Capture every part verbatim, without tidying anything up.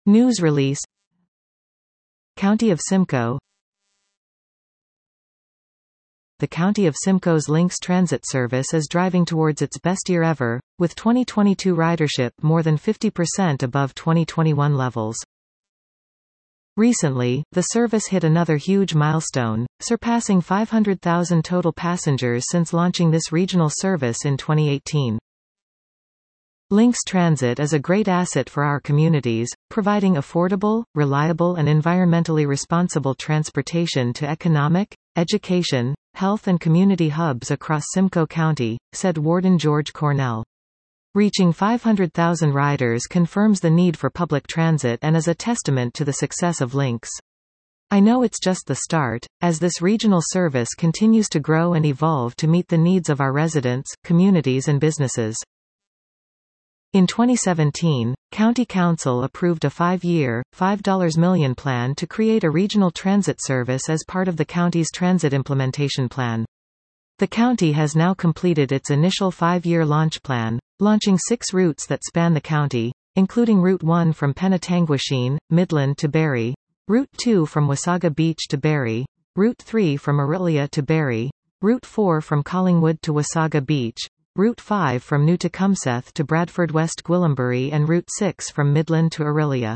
News release. County of Simcoe. The County of Simcoe's Lynx transit service is driving towards its best year ever, with twenty twenty-two ridership more than fifty percent above twenty twenty-one levels. Recently, the service hit another huge milestone, surpassing five hundred thousand total passengers since launching this regional service in twenty eighteen. Lynx Transit is a great asset for our communities, providing affordable, reliable and environmentally responsible transportation to economic, education, health and community hubs across Simcoe County, said Warden George Cornell. Reaching five hundred thousand riders confirms the need for public transit and is a testament to the success of Lynx. I know it's just the start, as this regional service continues to grow and evolve to meet the needs of our residents, communities and businesses. In twenty seventeen, County Council approved a five-year, five million dollars plan to create a regional transit service as part of the county's transit implementation plan. The county has now completed its initial five-year launch plan, launching six routes that span the county, including Route one from Penetanguishene, Midland to Barrie, Route two from Wasaga Beach to Barrie, Route three from Orillia to Barrie, Route four from Collingwood to Wasaga Beach, Route five from New Tecumseth to Bradford West Gwillimbury and Route six from Midland to Orillia.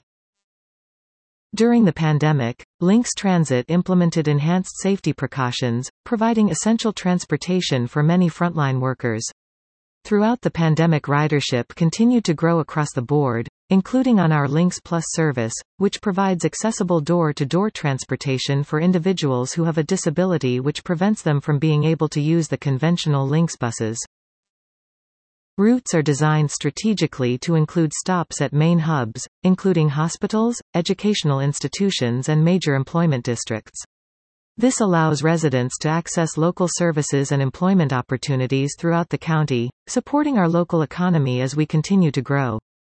During the pandemic, Lynx Transit implemented enhanced safety precautions, providing essential transportation for many frontline workers. Throughout the pandemic, ridership continued to grow across the board, including on our Lynx Plus service, which provides accessible door-to-door transportation for individuals who have a disability which prevents them from being able to use the conventional Lynx buses. Routes are designed strategically to include stops at main hubs, including hospitals, educational institutions and major employment districts. This allows residents to access local services and employment opportunities throughout the county, supporting our local economy as we continue to grow.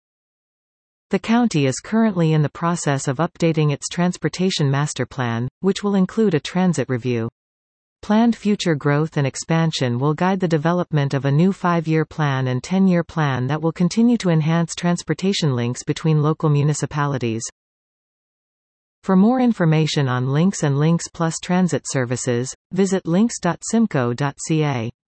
The county is currently in the process of updating its transportation master plan, which will include a transit review. Planned future growth and expansion will guide the development of a new five-year plan and ten-year plan that will continue to enhance transportation links between local municipalities. For more information on Lynx and Lynx Plus transit services, visit lynx dot simcoe dot c a.